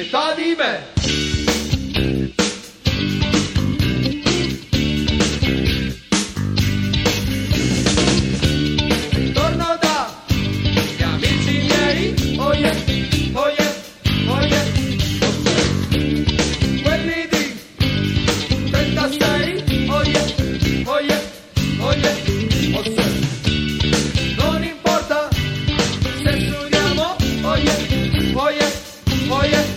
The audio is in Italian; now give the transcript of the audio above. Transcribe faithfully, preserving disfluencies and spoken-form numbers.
metà di me. Torno da gli amici miei, oh yeah, oh yeah, oh yeah, quelli di trentasei, oh yeah, oh yeah, oh yeah, oh yeah. Non importa se studiamo, oh yeah, oh yeah, oh yeah.